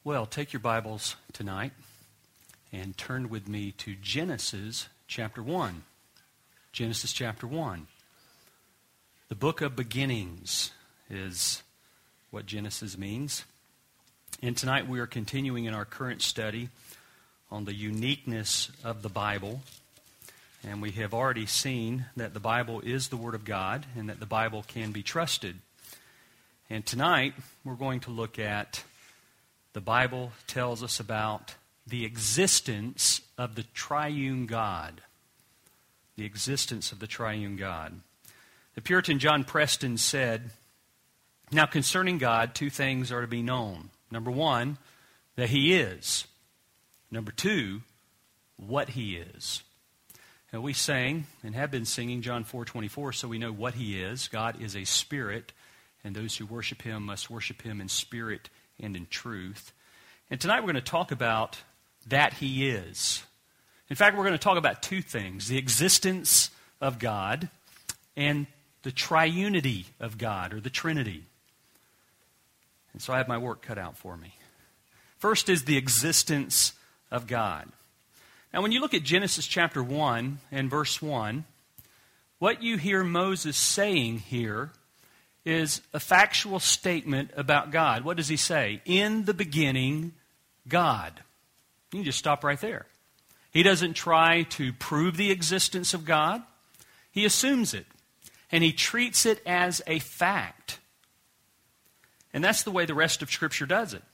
Well, take your Bibles tonight and turn with me to Genesis chapter 1. Genesis chapter 1. The book of beginnings is what Genesis means. And tonight we are continuing in our current study on the uniqueness of the Bible. And we have already seen that the Bible is the Word of God and that the Bible can be trusted. And tonight we're going to look at the Bible tells us about the existence of the triune God. The existence of the triune God. The Puritan John Preston said, "Now concerning God, two things are to be known. Number one, that He is. Number two, what He is." Now we sang and have been singing John 4:24, so we know what He is. God is a spirit, and those who worship Him must worship Him in spirit and in truth. And tonight we're going to talk about that He is. In fact, we're going to talk about two things: the existence of God and the triunity of God, or the Trinity. And so I have my work cut out for me. First is the existence of God. Now when you look at Genesis chapter 1 and verse 1, what you hear Moses saying here is a factual statement about God. What does he say? In the beginning, God. You can just stop right there. He doesn't try to prove the existence of God. He assumes it. And he treats it as a fact. And that's the way the rest of Scripture does it.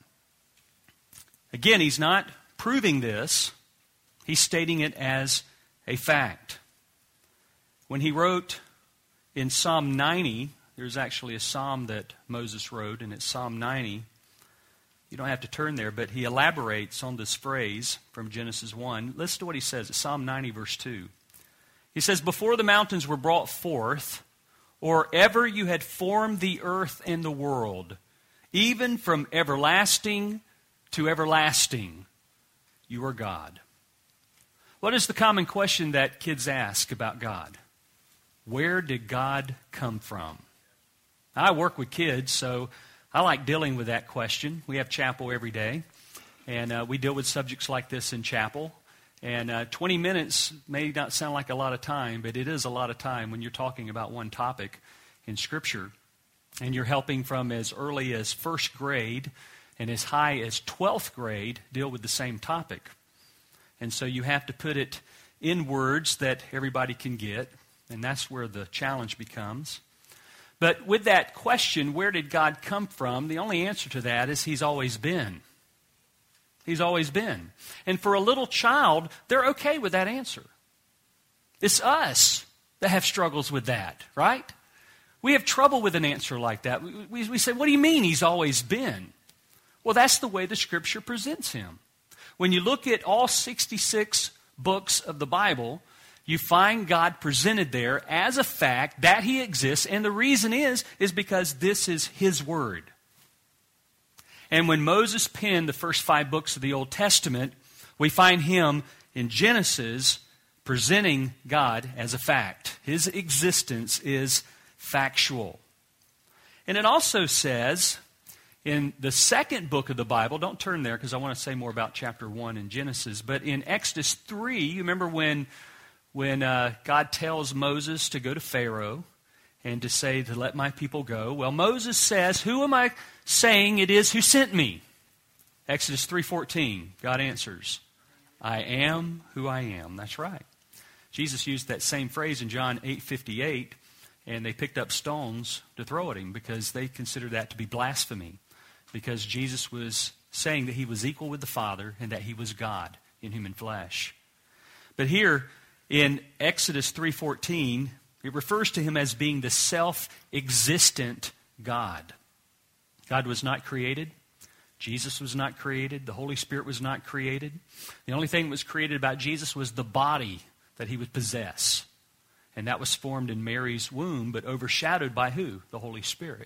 Again, he's not proving this. He's stating it as a fact. When he wrote in Psalm 90, there's actually a psalm that Moses wrote, and it's Psalm 90. You don't have to turn there, but he elaborates on this phrase from Genesis 1. Listen to what he says. It's Psalm 90, verse 2. He says, "Before the mountains were brought forth, or ever you had formed the earth and the world, even from everlasting to everlasting, you are God." What is the common question that kids ask about God? Where did God come from? I work with kids, so I like dealing with that question. We have chapel every day, and we deal with subjects like this in chapel. And 20 minutes may not sound like a lot of time, but it is a lot of time when you're talking about one topic in Scripture. And you're helping from as early as first grade and as high as 12th grade deal with the same topic. And so you have to put it in words that everybody can get, and that's where the challenge becomes. But with that question, where did God come from? The only answer to that is He's always been. He's always been. And for a little child, they're okay with that answer. It's us that have struggles with that, right? We have trouble with an answer like that. We say, what do you mean He's always been? Well, that's the way the Scripture presents Him. When you look at all 66 books of the Bible, you find God presented there as a fact that He exists, and the reason is because this is His Word. And when Moses penned the first 5 books of the Old Testament, we find him in Genesis presenting God as a fact. His existence is factual. And it also says in the second book of the Bible, don't turn there because I want to say more about chapter 1 in Genesis, but in Exodus 3, you remember when God tells Moses to go to Pharaoh and to say to let my people go. Well, Moses says, "Who am I saying it is who sent me?" Exodus 3:14, God answers, "I am who I am." That's right. Jesus used that same phrase in John 8:58, and they picked up stones to throw at Him because they considered that to be blasphemy, because Jesus was saying that He was equal with the Father and that He was God in human flesh. But here, in Exodus 3:14, it refers to Him as being the self-existent God. God was not created. Jesus was not created. The Holy Spirit was not created. The only thing that was created about Jesus was the body that He would possess. And that was formed in Mary's womb, but overshadowed by who? The Holy Spirit.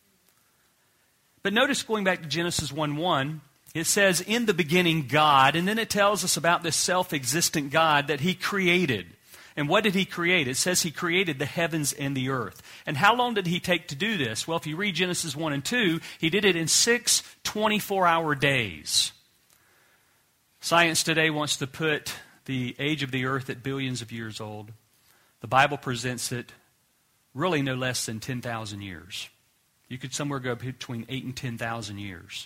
But notice, going back to Genesis 1:1, it says, "In the beginning, God," and then it tells us about this self-existent God that He created. And what did he create? It says he created the heavens and the earth. And how long did he take to do this? Well, if you read Genesis 1 and 2, he did it in 6 24-hour days. Science today wants to put the age of the earth at billions of years old. The Bible presents it really no less than 10,000 years. You could somewhere go between 8 and 10,000 years.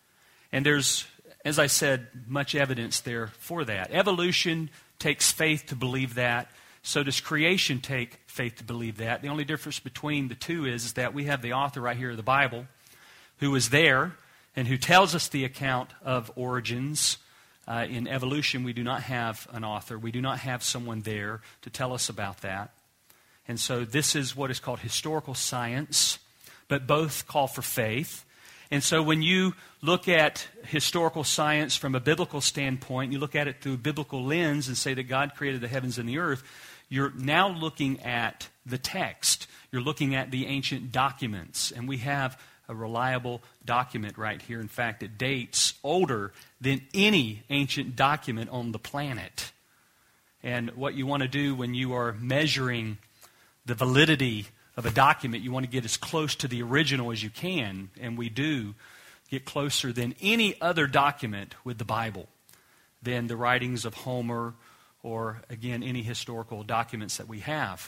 And there's, as I said, much evidence there for that. Evolution takes faith to believe that. So does creation take faith to believe that. The only difference between the two is that we have the author right here of the Bible who was there and who tells us the account of origins. In evolution, we do not have an author. We do not have someone there to tell us about that. And so this is what is called historical science, but both call for faith. And so when you look at historical science from a biblical standpoint, you look at it through a biblical lens and say that God created the heavens and the earth, you're now looking at the text. You're looking at the ancient documents. And we have a reliable document right here. In fact, it dates older than any ancient document on the planet. And what you want to do when you are measuring the validity of a document, you want to get as close to the original as you can. And we do get closer than any other document with the Bible, than the writings of Homer or, again, any historical documents that we have.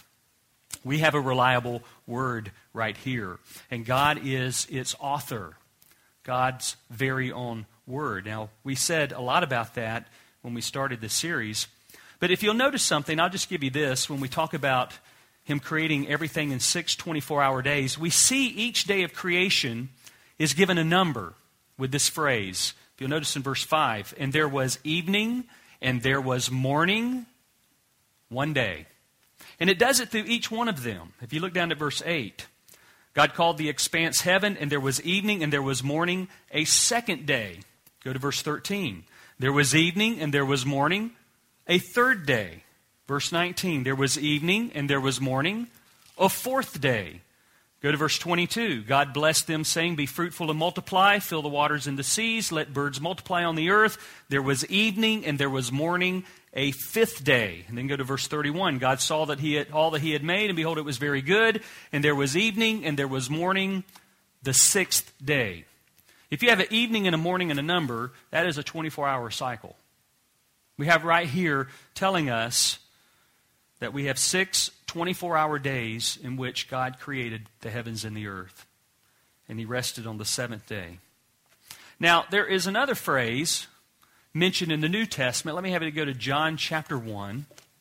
We have a reliable word right here. And God is its author, God's very own word. Now, we said a lot about that when we started this series. But if you'll notice something, I'll just give you this. When we talk about Him creating everything in 6 24-hour days, we see each day of creation is given a number with this phrase. If you'll notice in verse 5, and there was evening and there was morning, one day. And it does it through each one of them. If you look down to verse 8, God called the expanse heaven, and there was evening and there was morning, a second day. Go to verse 13. There was evening and there was morning, a third day. Verse 19, there was evening and there was morning, a fourth day. Go to verse 22. God blessed them, saying, be fruitful and multiply, fill the waters and the seas, let birds multiply on the earth. There was evening and there was morning, a fifth day. And then go to verse 31. God saw that all that He had made, and behold, it was very good. And there was evening and there was morning, the sixth day. If you have an evening and a morning and a number, that is a 24-hour cycle. We have right here telling us that we have 6 24-hour days in which God created the heavens and the earth. And He rested on the seventh day. Now, there is another phrase mentioned in the New Testament. Let me have it go to John chapter 1.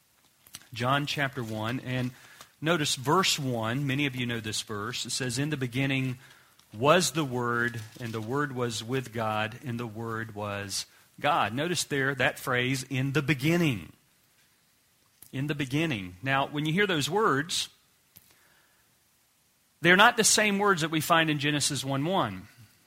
John chapter 1. And notice verse 1. Many of you know this verse. It says, in the beginning was the Word, and the Word was with God, and the Word was God. Notice there that phrase, in the beginning. In the beginning. Now, when you hear those words, they're not the same words that we find in Genesis 1:1.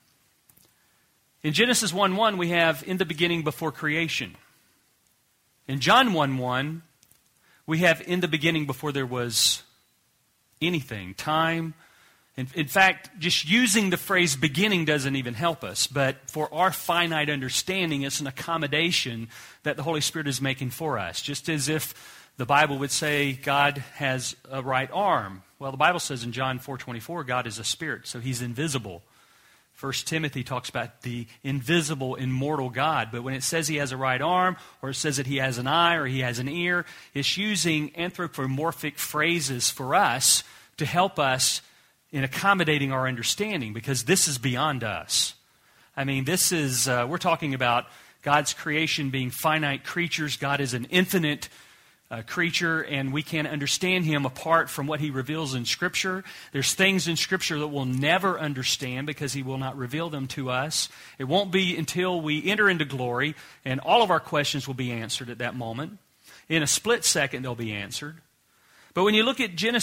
In Genesis 1:1, we have in the beginning before creation. In John 1:1, we have in the beginning before there was anything, time. In fact, just using the phrase beginning doesn't even help us. But for our finite understanding, it's an accommodation that the Holy Spirit is making for us. Just as if the Bible would say God has a right arm. Well, the Bible says in John 4:24, God is a spirit, so He's invisible. 1 Timothy talks about the invisible, immortal God. But when it says He has a right arm, or it says that He has an eye, or He has an ear, it's using anthropomorphic phrases for us to help us in accommodating our understanding, because this is beyond us. I mean, this is, we're talking about God's creation being finite creatures. God is an infinite creature, and we can't understand Him apart from what He reveals in Scripture. There's things in Scripture that we'll never understand because He will not reveal them to us. It won't be until we enter into glory, and all of our questions will be answered at that moment. In a split second, they'll be answered. But when you look at John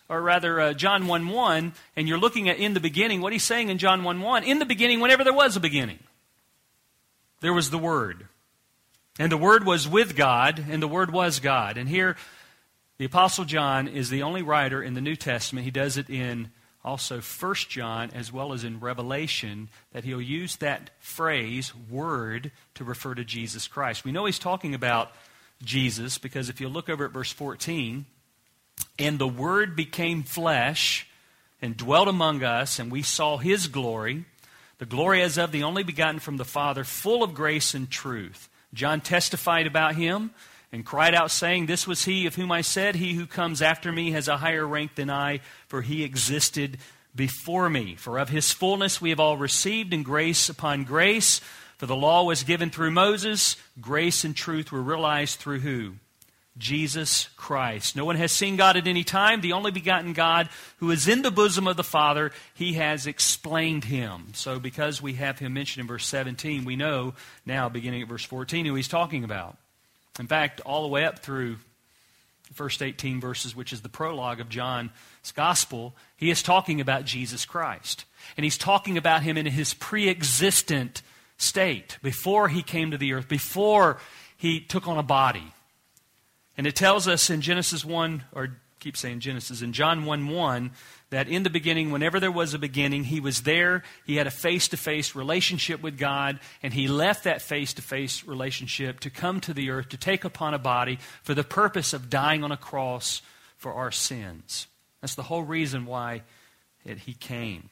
1:1, and you're looking at in the beginning, what He's saying in John 1:1, in the beginning, whenever there was a beginning, there was the Word. And the Word was with God, and the Word was God. And here, the Apostle John is the only writer in the New Testament. He does it in also 1 John as well as in Revelation, that he'll use that phrase, Word, to refer to Jesus Christ. We know he's talking about Jesus, because if you look over at verse 14, and the Word became flesh and dwelt among us, and we saw His glory, the glory as of the only begotten from the Father, full of grace and truth. John testified about Him and cried out, saying, This was He of whom I said, He who comes after me has a higher rank than I, for He existed before me. For of His fullness we have all received, and grace upon grace. For the law was given through Moses, grace and truth were realized through who? Jesus Christ. No one has seen God at any time. The only begotten God who is in the bosom of the Father, He has explained Him. So because we have Him mentioned in verse 17, we know now, beginning at verse 14, who He's talking about. In fact, all the way up through the first 18 verses, which is the prologue of John's Gospel, he is talking about Jesus Christ. And he's talking about Him in His pre-existent state, before He came to the earth, before He took on a body. And it tells us in Genesis 1, or keep saying Genesis, in John 1:1, that in the beginning, whenever there was a beginning, He was there, He had a face-to-face relationship with God, and He left that face-to-face relationship to come to the earth, to take upon a body for the purpose of dying on a cross for our sins. That's the whole reason why He came.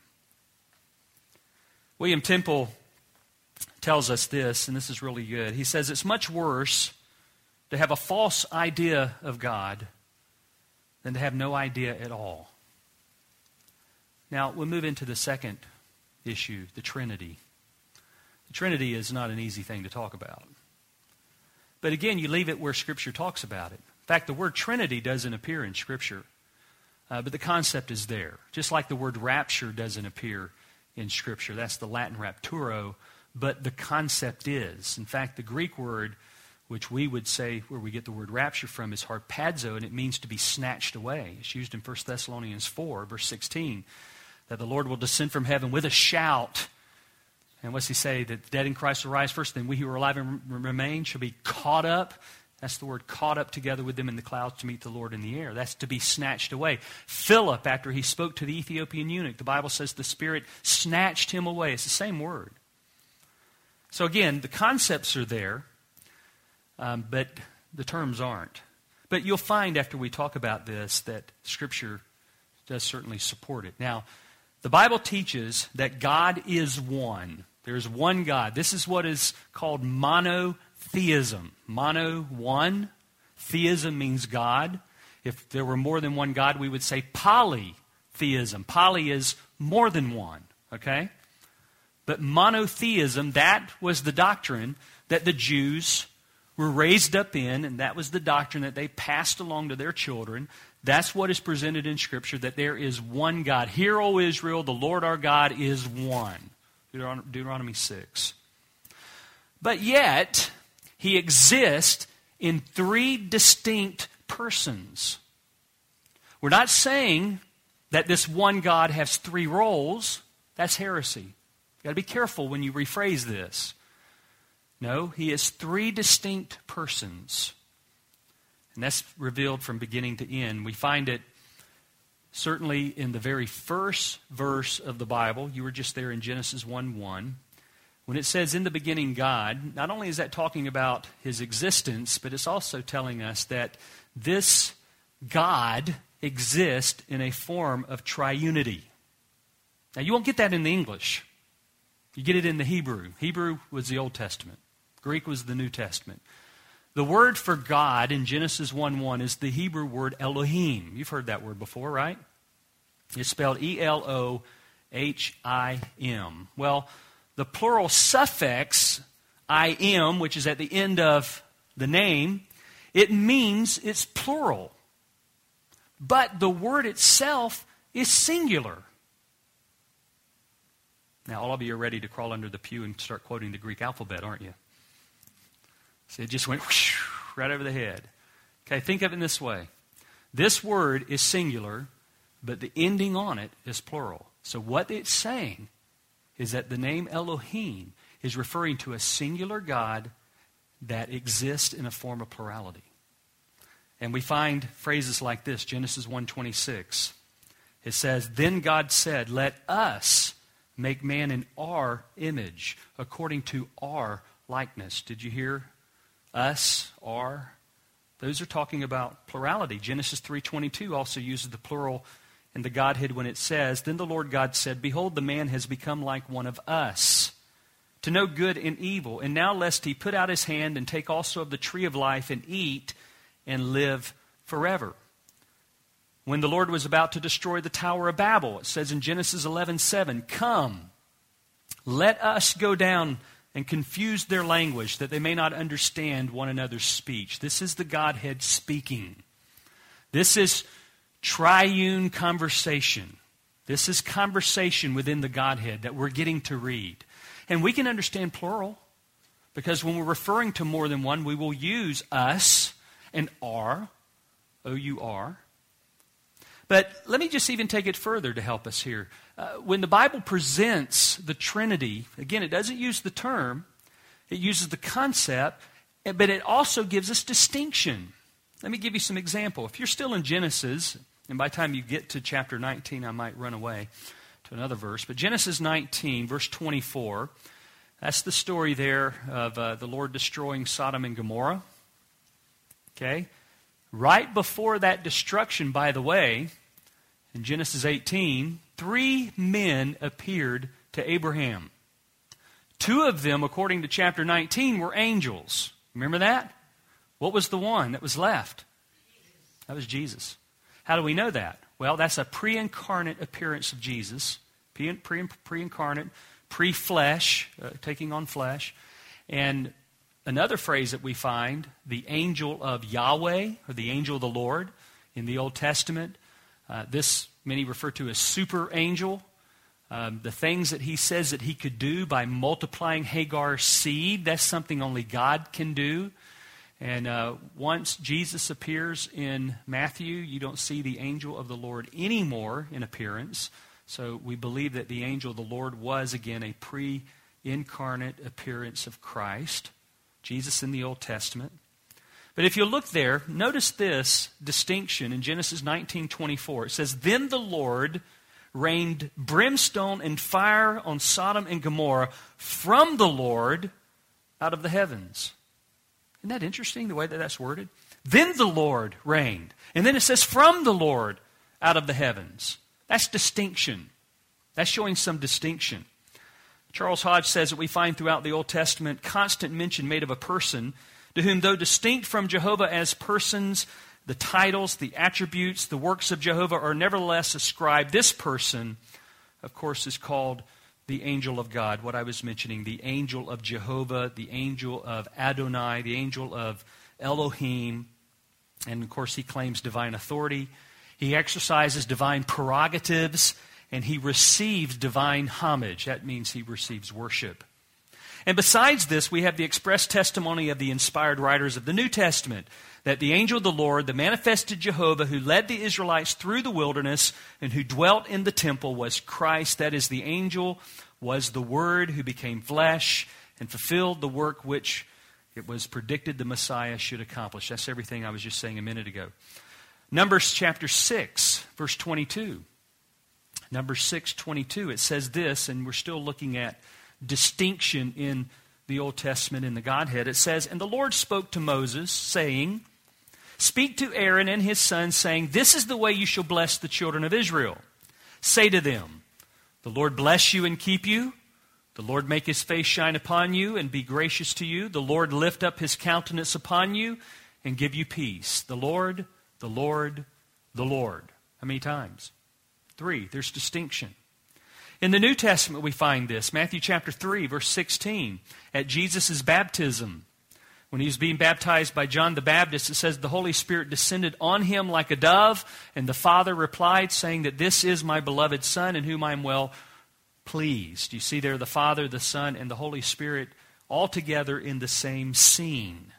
William Temple tells us this, and this is really good. He says, it's much worse to have a false idea of God than to have no idea at all. Now, we'll move into the second issue, the Trinity. The Trinity is not an easy thing to talk about. But again, you leave it where Scripture talks about it. In fact, the word Trinity doesn't appear in Scripture, but the concept is there. Just like the word rapture doesn't appear in Scripture. That's the Latin rapturo, but the concept is. In fact, the Greek word, which we would say where we get the word rapture from, is harpazo, and it means to be snatched away. It's used in 1 Thessalonians 4, verse 16, that the Lord will descend from heaven with a shout. And what's He say? That the dead in Christ will rise first, then we who are alive and remain shall be caught up. That's the word, caught up together with them in the clouds to meet the Lord in the air. That's to be snatched away. Philip, after he spoke to the Ethiopian eunuch, the Bible says the Spirit snatched him away. It's the same word. So again, the concepts are there, but the terms aren't. But you'll find after we talk about this that Scripture does certainly support it. Now, the Bible teaches that God is one. There's one God. This is what is called monotheism. Mono, one. Theism means God. If there were more than one God, we would say polytheism. Poly is more than one. Okay? But monotheism, that was the doctrine that the Jews were raised up in, and that was the doctrine that they passed along to their children. That's what is presented in Scripture, that there is one God. Hear, O Israel, the Lord our God is one. Deuteronomy 6. But yet, He exists in three distinct persons. We're not saying that this one God has three roles. That's heresy. You've got to be careful when you rephrase this. No, He is three distinct persons. And that's revealed from beginning to end. We find it certainly in the very first verse of the Bible. You were just there in Genesis 1:1. When it says, in the beginning God, not only is that talking about His existence, but it's also telling us that this God exists in a form of triunity. Now, you won't get that in the English. You get it in the Hebrew. Hebrew was the Old Testament. Greek was the New Testament. The word for God in Genesis 1:1 is the Hebrew word Elohim. You've heard that word before, right? It's spelled Elohim. Well, the plural suffix im, which is at the end of the name, it means it's plural. But the word itself is singular. Now, all of you are ready to crawl under the pew and start quoting the Greek alphabet, aren't you? So it just went whoosh, right over the head. Okay, think of it in this way. This word is singular, but the ending on it is plural. So what it's saying is that the name Elohim is referring to a singular God that exists in a form of plurality. And we find phrases like this, Genesis 1:26. It says, then God said, let us make man in our image, according to our likeness. Did you hear? Us, our. Those are talking about plurality. Genesis 3:22 also uses the plural in the Godhead when it says, "Then the Lord God said, Behold, the man has become like one of us, to know good and evil. And now lest he put out his hand and take also of the tree of life and eat and live forever." When the Lord was about to destroy the Tower of Babel, it says in Genesis 11:7, "Come, let us go down and confuse their language, that they may not understand one another's speech." This is the Godhead speaking. This is triune conversation. This is conversation within the Godhead that we're getting to read. And we can understand plural, because when we're referring to more than one, we will use us and our, O-U-R. But let me just even take it further to help us here. When the Bible presents the Trinity, again, it doesn't use the term, it uses the concept, but it also gives us distinction. Let me give you some example. If you're still in Genesis, and by the time you get to chapter 19, I might run away to another verse, but Genesis 19, verse 24, that's the story there of the Lord destroying Sodom and Gomorrah. Okay? Right before that destruction, by the way, in Genesis 18, 3 men appeared to Abraham. 2 of them, according to chapter 19, were angels. Remember that? What was the one that was left? That was Jesus. How do we know that? Well, that's a pre-incarnate appearance of Jesus. Pre-incarnate, pre-flesh, taking on flesh. And another phrase that we find, the angel of Yahweh, or the angel of the Lord, in the Old Testament. This many refer to as super angel. The things that he says that he could do by multiplying Hagar's seed, that's something only God can do. And once Jesus appears in Matthew, you don't see the angel of the Lord anymore in appearance. So we believe that the angel of the Lord was, again, a pre-incarnate appearance of Christ, Jesus in the Old Testament. But if you look there, notice this distinction in Genesis 19:24. It says, "Then the Lord rained brimstone and fire on Sodom and Gomorrah from the Lord out of the heavens." Isn't that interesting, the way that that's worded? Then the Lord rained. And then it says, "from the Lord out of the heavens." That's distinction. That's showing some distinction. Charles Hodge says that we find throughout the Old Testament constant mention made of a person to whom, though distinct from Jehovah as persons, the titles, the attributes, the works of Jehovah are nevertheless ascribed. This person, of course, is called the angel of God, what I was mentioning, the angel of Jehovah, the angel of Adonai, the angel of Elohim. And, of course, he claims divine authority. He exercises divine prerogatives, and he receives divine homage. That means he receives worship. And besides this, we have the express testimony of the inspired writers of the New Testament that the angel of the Lord, the manifested Jehovah who led the Israelites through the wilderness and who dwelt in the temple was Christ. That is, the angel was the Word who became flesh and fulfilled the work which it was predicted the Messiah should accomplish. That's everything I was just saying a minute ago. Numbers chapter 6, verse 22. Numbers 6:22, it says this, and we're still looking at distinction in the Old Testament in the Godhead. It says, "And the Lord spoke to Moses, saying, Speak to Aaron and his sons, saying, This is the way you shall bless the children of Israel. Say to them, The Lord bless you and keep you. The Lord make his face shine upon you and be gracious to you. The Lord lift up his countenance upon you and give you peace. The Lord, the Lord, the Lord." How many times? 3. There's distinction. In the New Testament we find this. Matthew chapter 3, verse 16. At Jesus' baptism, when he was being baptized by John the Baptist, it says, "The Holy Spirit descended on him like a dove, and the Father replied, saying that this is my beloved Son, in whom I am well pleased." You see there the Father, the Son, and the Holy Spirit all together in the same scene.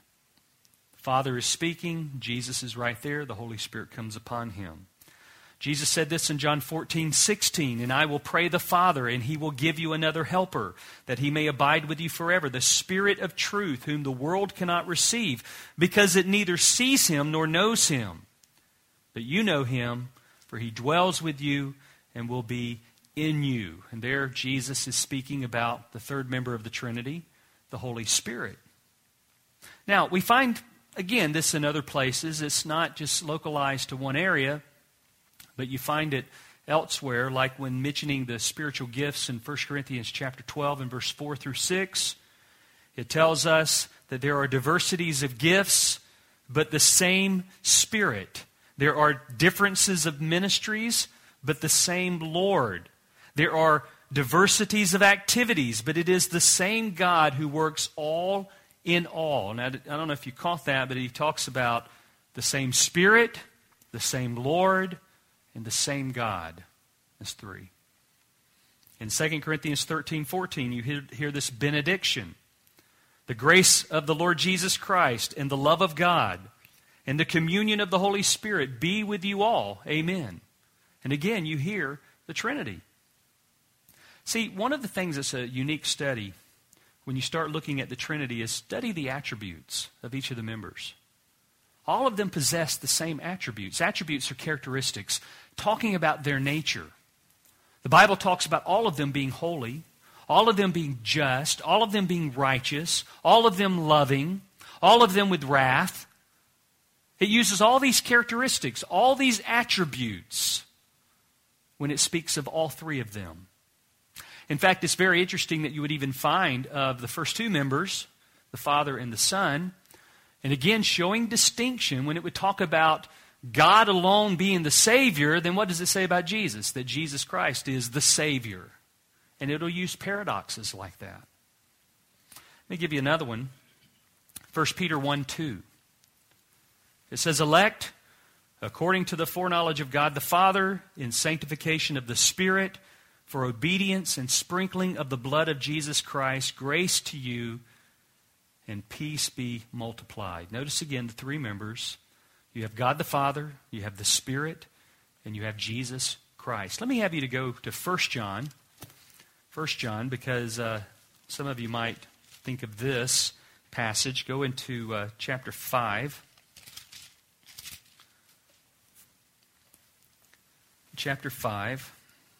The Father is speaking, Jesus is right there, the Holy Spirit comes upon him. Jesus said this in John 14:16, "And I will pray the Father, and he will give you another helper, that he may abide with you forever, the Spirit of truth, whom the world cannot receive, because it neither sees him nor knows him. But you know him, for he dwells with you and will be in you." And there Jesus is speaking about the third member of the Trinity, the Holy Spirit. Now, we find again, this in other places. It's not just localized to one area, but you find it elsewhere, like when mentioning the spiritual gifts in 1 Corinthians chapter 12 and verse 4 through 6. It tells us that there are diversities of gifts, but the same Spirit. There are differences of ministries, but the same Lord. There are diversities of activities, but it is the same God who works all in all. Now, I don't know if you caught that, but he talks about the same Spirit, the same Lord, and the same God. That's three. In 2 Corinthians 13:14, you hear this benediction. The grace of the Lord Jesus Christ and the love of God and the communion of the Holy Spirit be with you all. Amen. And again, you hear the Trinity. See, one of the things that's a unique study when you start looking at the Trinity is study the attributes of each of the members. All of them possess the same attributes. Attributes are characteristics, talking about their nature. The Bible talks about all of them being holy, all of them being just, all of them being righteous, all of them loving, all of them with wrath. It uses all these characteristics, all these attributes, when it speaks of all three of them. In fact, it's very interesting that you would even find of the first two members, the Father and the Son, and again showing distinction when it would talk about God alone being the Savior, then what does it say about Jesus? That Jesus Christ is the Savior. And it'll use paradoxes like that. Let me give you another one. 1 Peter 1:2. It says, elect according to the foreknowledge of God the Father in sanctification of the Spirit for obedience and sprinkling of the blood of Jesus Christ, grace to you and peace be multiplied. Notice again the three members. You have God the Father, you have the Spirit, and you have Jesus Christ. Let me have you to go to 1 John. 1 John, because some of you might think of this passage. Go into chapter 5. Chapter 5.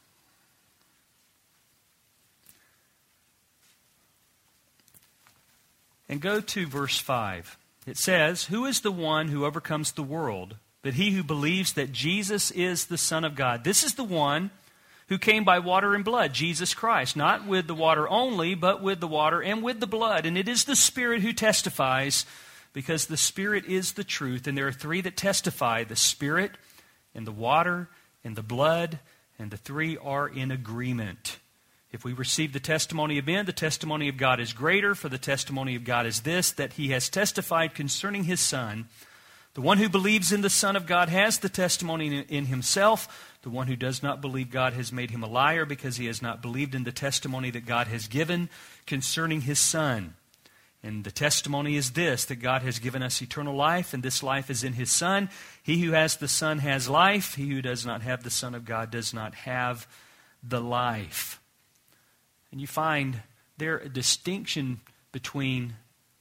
And go to verse 5. It says, who is the one who overcomes the world, but he who believes that Jesus is the Son of God? This is the one who came by water and blood, Jesus Christ. Not with the water only, but with the water and with the blood. And it is the Spirit who testifies, because the Spirit is the truth. And there are three that testify, the Spirit and the water and the blood, and the three are in agreement. If we receive the testimony of men, the testimony of God is greater, for the testimony of God is this, that he has testified concerning his Son. The one who believes in the Son of God has the testimony in himself. The one who does not believe God has made him a liar, because he has not believed in the testimony that God has given concerning his Son. And the testimony is this, that God has given us eternal life, and this life is in his Son. He who has the Son has life. He who does not have the Son of God does not have the life. And you find there a distinction between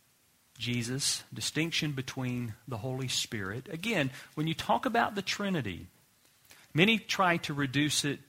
Jesus, distinction between the Holy Spirit. Again, when you talk about the Trinity, many try to reduce it,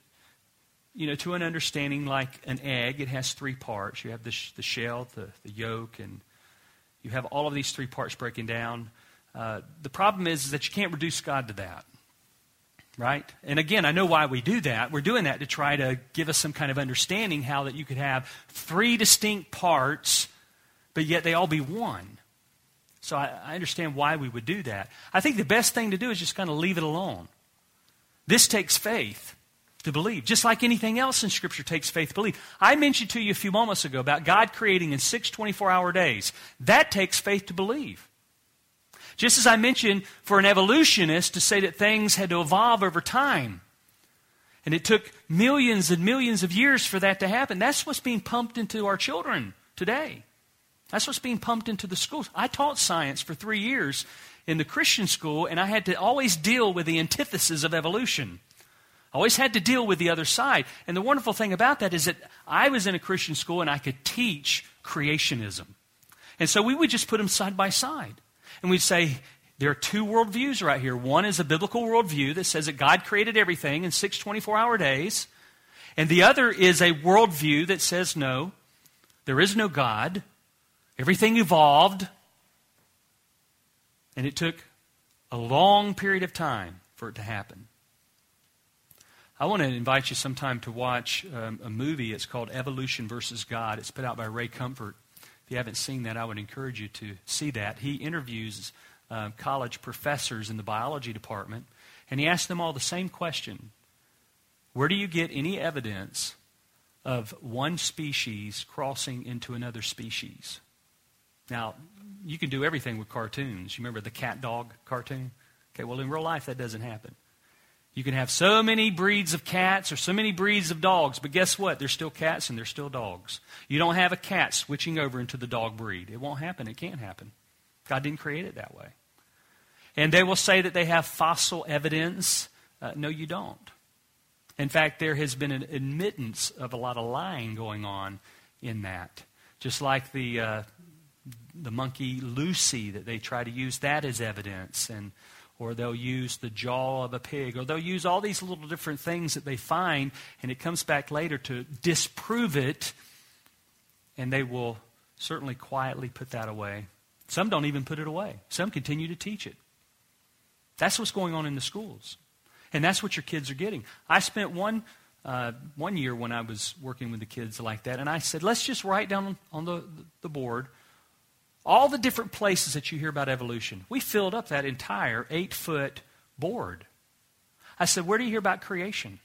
to an understanding like an egg. It has three parts. You have the shell, the yolk, and you have all of these three parts breaking down. The problem is that you can't reduce God to that. Right? And again, I know why we do that. We're doing that to try to give us some kind of understanding how that you could have three distinct parts, but yet they all be one. So I understand why we would do that. I think the best thing to do is just kind of leave it alone. This takes faith to believe. Just like anything else in Scripture takes faith to believe. I mentioned to you a few moments ago about God creating in 6 24-hour days. That takes faith to believe. Just as I mentioned, for an evolutionist to say that things had to evolve over time, and it took millions and millions of years for that to happen, that's what's being pumped into our children today. That's what's being pumped into the schools. I taught science for 3 years in the Christian school, and I had to always deal with the antithesis of evolution. I always had to deal with the other side. And the wonderful thing about that is that I was in a Christian school and I could teach creationism. And so we would just put them side by side. And we'd say, there are two worldviews right here. One is a biblical worldview that says that God created everything in 6 24-hour days. And the other is a worldview that says, no, there is no God. Everything evolved. And it took a long period of time for it to happen. I want to invite you sometime to watch a movie. It's called Evolution versus God. It's put out by Ray Comfort. If you haven't seen that, I would encourage you to see that. He interviews college professors in the biology department, and he asks them all the same question. Where do you get any evidence of one species crossing into another species? Now, you can do everything with cartoons. You remember the cat-dog cartoon? Okay, well, in real life, that doesn't happen. You can have so many breeds of cats or so many breeds of dogs, but guess what? They're still cats and they're still dogs. You don't have a cat switching over into the dog breed. It won't happen. It can't happen. God didn't create it that way. And they will say that they have fossil evidence. No, you don't. In fact, there has been an admittance of a lot of lying going on in that. Just like the monkey Lucy, that they try to use that as evidence, or they'll use the jaw of a pig, or they'll use all these little different things that they find, and it comes back later to disprove it, and they will certainly quietly put that away. Some don't even put it away. Some continue to teach it. That's what's going on in the schools. And that's what your kids are getting. I spent one year when I was working with the kids like that, and I said, let's just write down on the board all the different places that you hear about evolution. We filled up that entire 8-foot board. I said, where do you hear about creation?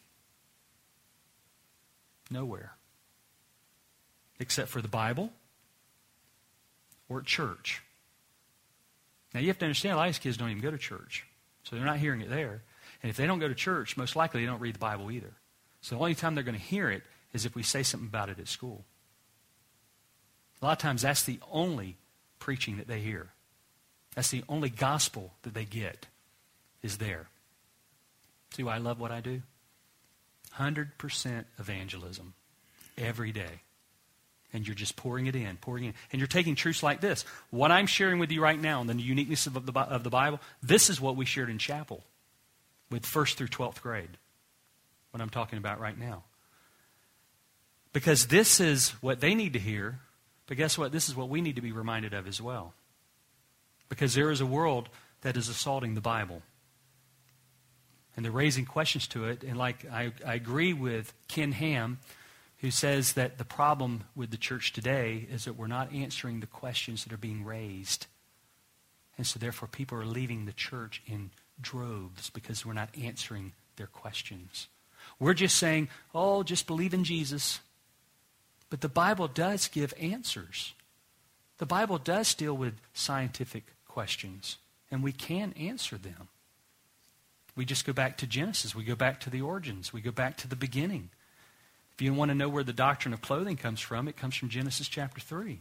Nowhere. Except for the Bible or at church. Now you have to understand, a lot of these kids don't even go to church. So they're not hearing it there. And if they don't go to church, most likely they don't read the Bible either. So the only time they're going to hear it is if we say something about it at school. A lot of times that's the only preaching that they hear. That's the only gospel that they get is there. See why I love what I do? 100% evangelism every day. And you're just pouring it in. And you're taking truths like this. What I'm sharing with you right now, and the uniqueness of the Bible, this is what we shared in chapel with 1st through 12th grade. What I'm talking about right now. Because this is what they need to hear. But guess what? This is what we need to be reminded of as well. Because there is a world that is assaulting the Bible. And they're raising questions to it. And like I agree with Ken Ham, who says that the problem with the church today is that we're not answering the questions that are being raised. And so therefore people are leaving the church in droves because we're not answering their questions. We're just saying, oh, just believe in Jesus. But the Bible does give answers. The Bible does deal with scientific questions, and we can answer them. We just go back to Genesis. We go back to the origins. We go back to the beginning. If you want to know where the doctrine of clothing comes from, it comes from Genesis chapter 3.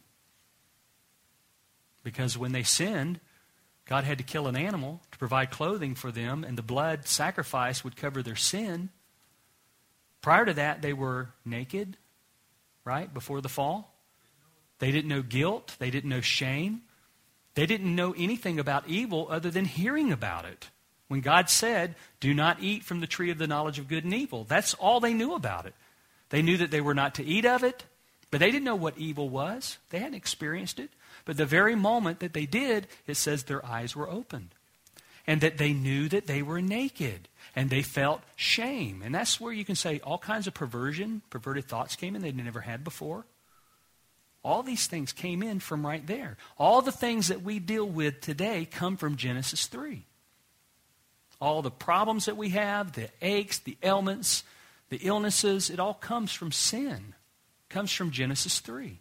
Because when they sinned, God had to kill an animal to provide clothing for them, and the blood sacrifice would cover their sin. Prior to that, they were naked, right, before the fall. They didn't know guilt. They didn't know shame. They didn't know anything about evil other than hearing about it. When God said, do not eat from the tree of the knowledge of good and evil, that's all they knew about it. They knew that they were not to eat of it, but they didn't know what evil was. They hadn't experienced it. But the very moment that they did, it says their eyes were opened. And that they knew that they were naked. And they felt shame. And that's where you can say all kinds of perverted thoughts came in they'd never had before. All these things came in from right there. All the things that we deal with today come from Genesis 3. All the problems that we have, the aches, the ailments, the illnesses, it all comes from sin. It comes from Genesis 3.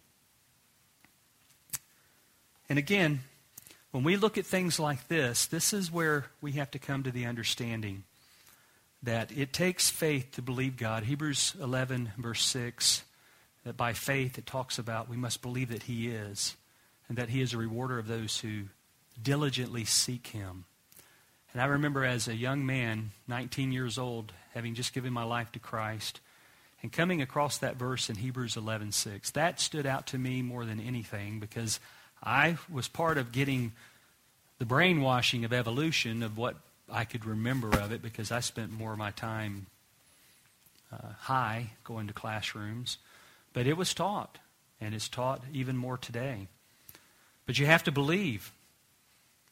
And again, when we look at things like this is where we have to come to the understanding that it takes faith to believe God. Hebrews 11, verse 6, that by faith it talks about we must believe that He is, and that He is a rewarder of those who diligently seek Him. And I remember as a young man, 19 years old, having just given my life to Christ, and coming across that verse in Hebrews 11:6, that stood out to me more than anything because I was part of getting the brainwashing of evolution of what I could remember of it because I spent more of my time high going to classrooms. But it was taught, and it's taught even more today. But you have to believe.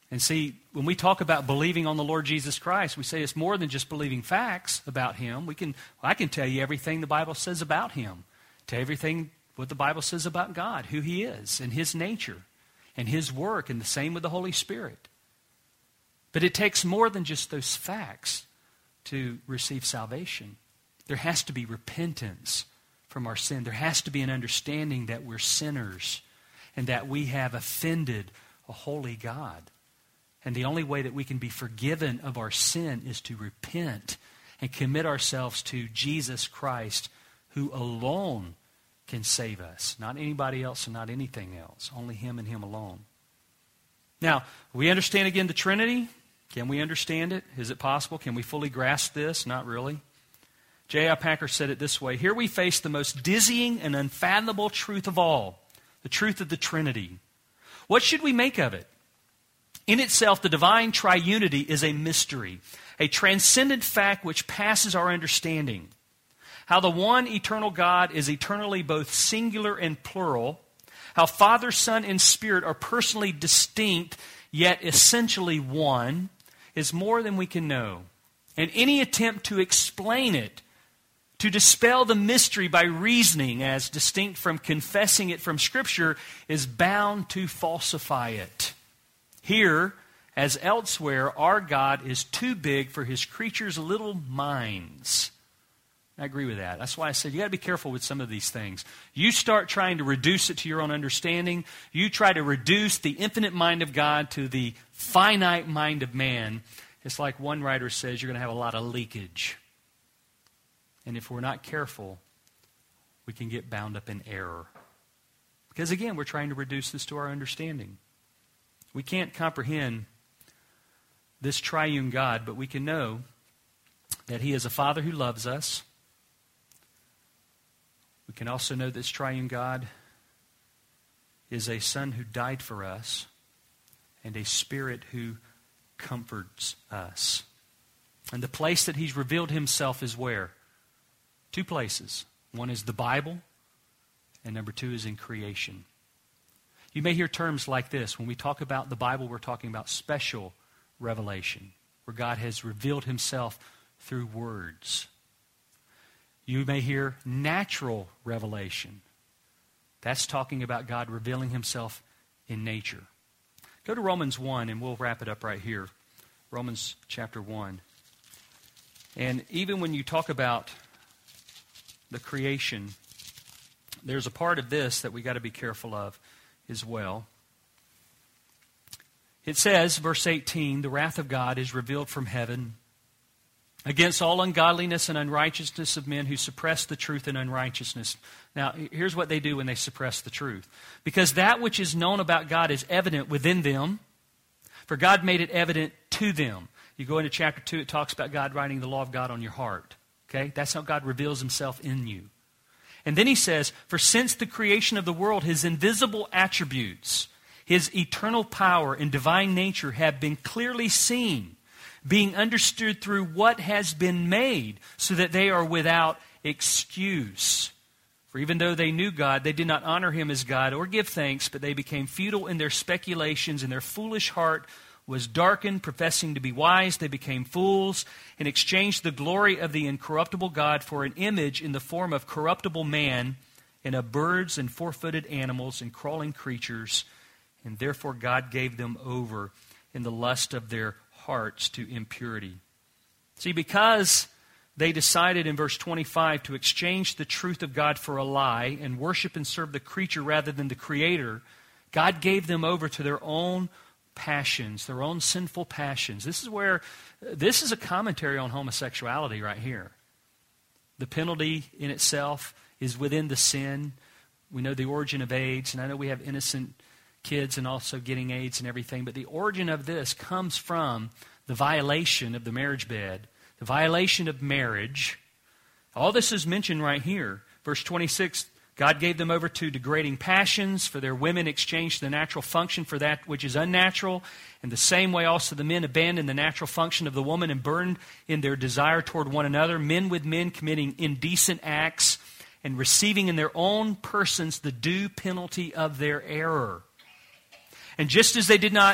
And see, when we talk about believing on the Lord Jesus Christ, we say it's more than just believing facts about Him. I can tell you everything the Bible says about Him. Tell you everything what the Bible says about God, who He is, and His nature, and His work, and the same with the Holy Spirit. But it takes more than just those facts to receive salvation. There has to be repentance from our sin. There has to be an understanding that we're sinners and that we have offended a holy God. And the only way that we can be forgiven of our sin is to repent and commit ourselves to Jesus Christ, who alone can save us. Not anybody else and not anything else. Only Him and Him alone. Now, we understand again the Trinity. Can we understand it? Is it possible? Can we fully grasp this? Not really. J.I. Packer said it this way: here we face the most dizzying and unfathomable truth of all, the truth of the Trinity. What should we make of it? In itself, the divine triunity is a mystery, a transcendent fact which passes our understanding. How the one eternal God is eternally both singular and plural, how Father, Son, and Spirit are personally distinct, yet essentially one, is more than we can know. And any attempt to explain it, to dispel the mystery by reasoning as distinct from confessing it from Scripture, is bound to falsify it. Here, as elsewhere, our God is too big for His creatures' little minds. I agree with that. That's why I said you got to be careful with some of these things. You start trying to reduce it to your own understanding. You try to reduce the infinite mind of God to the finite mind of man. It's like one writer says, you're going to have a lot of leakage. And if we're not careful, we can get bound up in error. Because again, we're trying to reduce this to our understanding. We can't comprehend this triune God, but we can know that He is a Father who loves us. We can also know this triune God is a Son who died for us and a Spirit who comforts us. And the place that He's revealed Himself is where? Two places. One is the Bible, and number two is in creation. You may hear terms like this. When we talk about the Bible, we're talking about special revelation, where God has revealed Himself through words. You may hear natural revelation. That's talking about God revealing Himself in nature. Go to Romans 1, and we'll wrap it up right here. Romans chapter 1. And even when you talk about the creation, there's a part of this that we got to be careful of as well. It says, verse 18, the wrath of God is revealed from heaven against all ungodliness and unrighteousness of men who suppress the truth in unrighteousness. Now, here's what they do when they suppress the truth. Because that which is known about God is evident within them, for God made it evident to them. You go into chapter 2, it talks about God writing the law of God on your heart. Okay? That's how God reveals Himself in you. And then he says, for since the creation of the world, His invisible attributes, His eternal power and divine nature have been clearly seen, being understood through what has been made, so that they are without excuse. For even though they knew God, they did not honor Him as God or give thanks, but they became futile in their speculations, and their foolish heart was darkened. Professing to be wise, they became fools, and exchanged the glory of the incorruptible God for an image in the form of corruptible man, and of birds and four-footed animals and crawling creatures. And therefore God gave them over in the lust of their hearts to impurity. See, because they decided in verse 25 to exchange the truth of God for a lie and worship and serve the creature rather than the Creator, God gave them over to their own passions, their own sinful passions. This is a commentary on homosexuality right here. The penalty in itself is within the sin. We know the origin of AIDS, and I know we have innocent kids and also getting AIDS and everything, but the origin of this comes from the violation of the marriage bed, the violation of marriage. All this is mentioned right here. Verse 26, God gave them over to degrading passions, for their women exchanged the natural function for that which is unnatural. In the same way also the men abandoned the natural function of the woman and burned in their desire toward one another, men with men committing indecent acts and receiving in their own persons the due penalty of their error. And just as they did not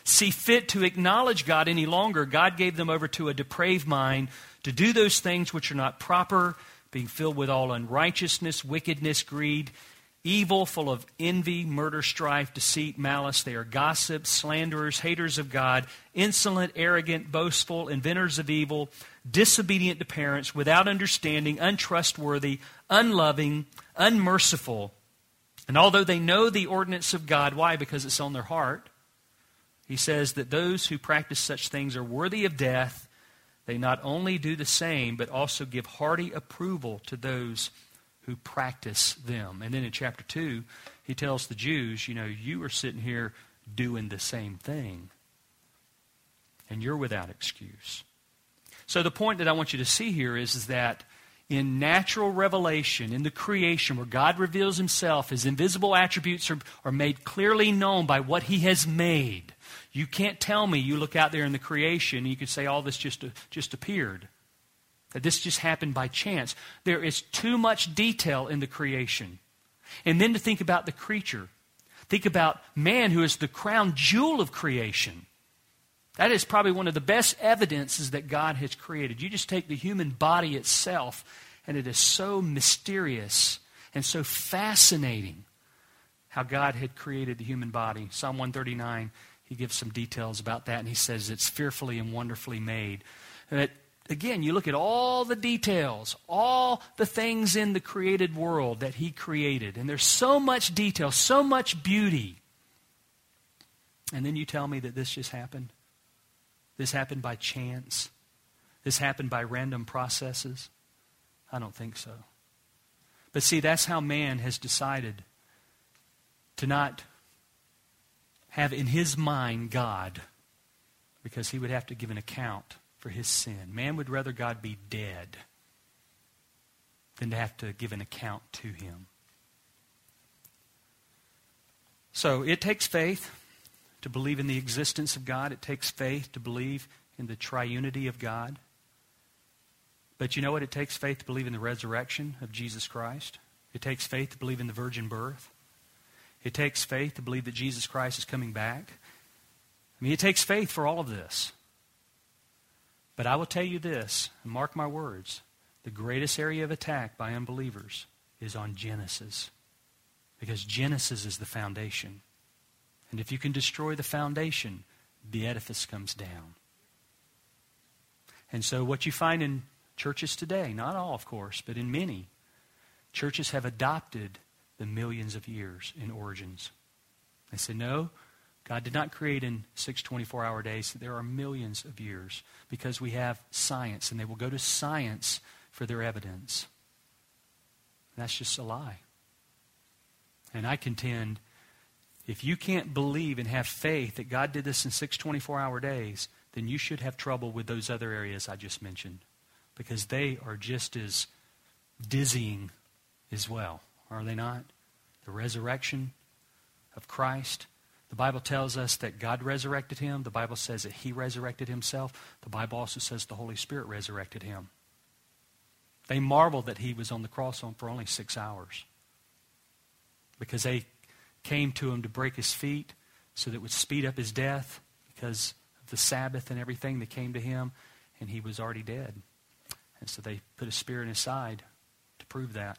see fit to acknowledge God any longer, God gave them over to a depraved mind to do those things which are not proper, being filled with all unrighteousness, wickedness, greed, evil, full of envy, murder, strife, deceit, malice. They are gossips, slanderers, haters of God, insolent, arrogant, boastful, inventors of evil, disobedient to parents, without understanding, untrustworthy, unloving, unmerciful. And although they know the ordinance of God, why? Because it's on their heart. He says that those who practice such things are worthy of death. They not only do the same, but also give hearty approval to those who practice them. And then in chapter 2, he tells the Jews, you are sitting here doing the same thing. And you're without excuse. So the point that I want you to see here is that in natural revelation, in the creation, where God reveals himself, his invisible attributes are made clearly known by what he has made. You can't tell me, you look out there in the creation, and you could say all this just appeared. That this just happened by chance. There is too much detail in the creation. And then to think about the creature. Think about man, who is the crown jewel of creation. That is probably one of the best evidences that God has created. You just take the human body itself, and it is so mysterious and so fascinating how God had created the human body. Psalm 139, he gives some details about that, and he says it's fearfully and wonderfully made. But again, you look at all the details, all the things in the created world that he created, and there's so much detail, so much beauty. And then you tell me that this just happened? This happened by chance? This happened by random processes? I don't think so. But see, that's how man has decided to not have in his mind God, because he would have to give an account for his sin. Man would rather God be dead than to have to give an account to him. So it takes faith to believe in the existence of God. It takes faith to believe in the triunity of God. But you know what? It takes faith to believe in the resurrection of Jesus Christ. It takes faith to believe in the virgin birth. It takes faith to believe that Jesus Christ is coming back. I mean, it takes faith for all of this. But I will tell you this, and mark my words, the greatest area of attack by unbelievers is on Genesis. Because Genesis is the foundation. And if you can destroy the foundation, the edifice comes down. And so what you find in churches today, not all of course, but in many, churches have adopted the millions of years in origins. They say, no, God did not create in 6 24-hour days. There are millions of years because we have science, and they will go to science for their evidence. And that's just a lie. And I contend, if you can't believe and have faith that God did this in 6 24-hour days, then you should have trouble with those other areas I just mentioned, because they are just as dizzying as well, are they not? The resurrection of Christ. The Bible tells us that God resurrected him. The Bible says that he resurrected himself. The Bible also says the Holy Spirit resurrected him. They marveled that he was on the cross for only 6 hours, because they came to him to break his feet so that it would speed up his death because of the Sabbath and everything. They came to him, and he was already dead. And so they put a spear in his side to prove that.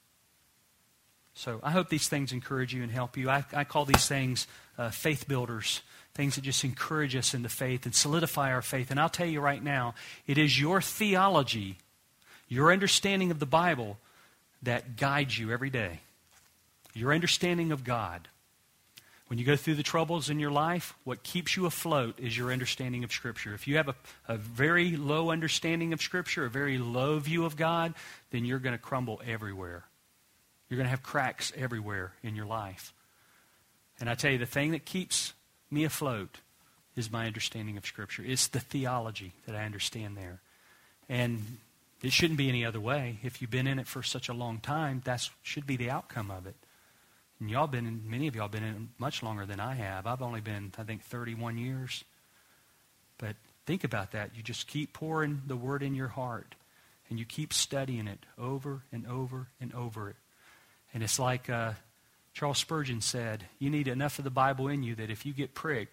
So I hope these things encourage you and help you. I call these things faith builders, things that just encourage us in the faith and solidify our faith. And I'll tell you right now, it is your theology, your understanding of the Bible, that guides you every day. Your understanding of God. When you go through the troubles in your life, what keeps you afloat is your understanding of Scripture. If you have a very low understanding of Scripture, a very low view of God, then you're going to crumble everywhere. You're going to have cracks everywhere in your life. And I tell you, the thing that keeps me afloat is my understanding of Scripture. It's the theology that I understand there. And it shouldn't be any other way. If you've been in it for such a long time, that should be the outcome of it. And many of y'all been in it much longer than I have. I've only been, I think, 31 years. But think about that. You just keep pouring the Word in your heart, and you keep studying it over and over and over. And it's like Charles Spurgeon said, you need enough of the Bible in you that if you get pricked,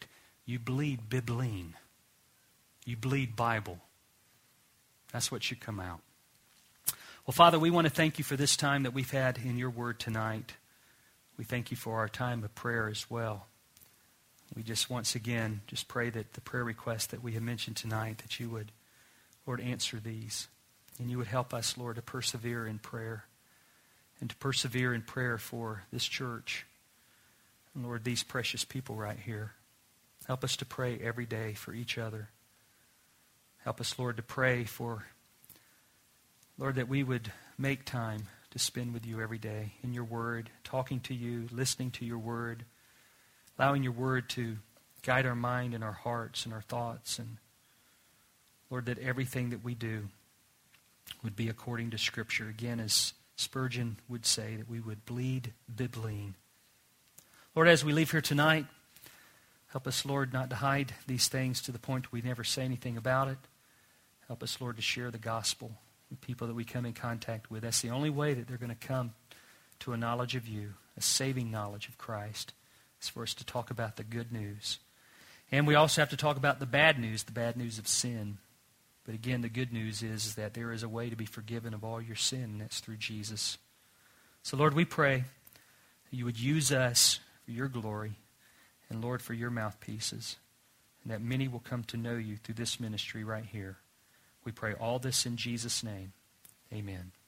You bleed Bibline. You bleed Bible. That's what should come out. Well, Father, we want to thank you for this time that we've had in your word tonight. We thank you for our time of prayer as well. We just once again just pray that the prayer requests that we have mentioned tonight, that you would, Lord, answer these. And you would help us, Lord, to persevere in prayer. And to persevere in prayer for this church. And Lord, these precious people right here. Help us to pray every day for each other. Help us, Lord, to pray for, Lord, that we would make time to spend with you every day in your word, talking to you, listening to your word, allowing your word to guide our mind and our hearts and our thoughts. And Lord, that everything that we do would be according to Scripture. Again, as Spurgeon would say, that we would bleed Bibline. Lord, as we leave here tonight, help us, Lord, not to hide these things to the point we never say anything about it. Help us, Lord, to share the gospel with people that we come in contact with. That's the only way that they're going to come to a knowledge of you, a saving knowledge of Christ. It's for us to talk about the good news. And we also have to talk about the bad news of sin. But again, the good news is that there is a way to be forgiven of all your sin, and that's through Jesus. So, Lord, we pray that you would use us for your glory, and, Lord, for your mouthpieces, and that many will come to know you through this ministry right here. We pray all this in Jesus' name. Amen.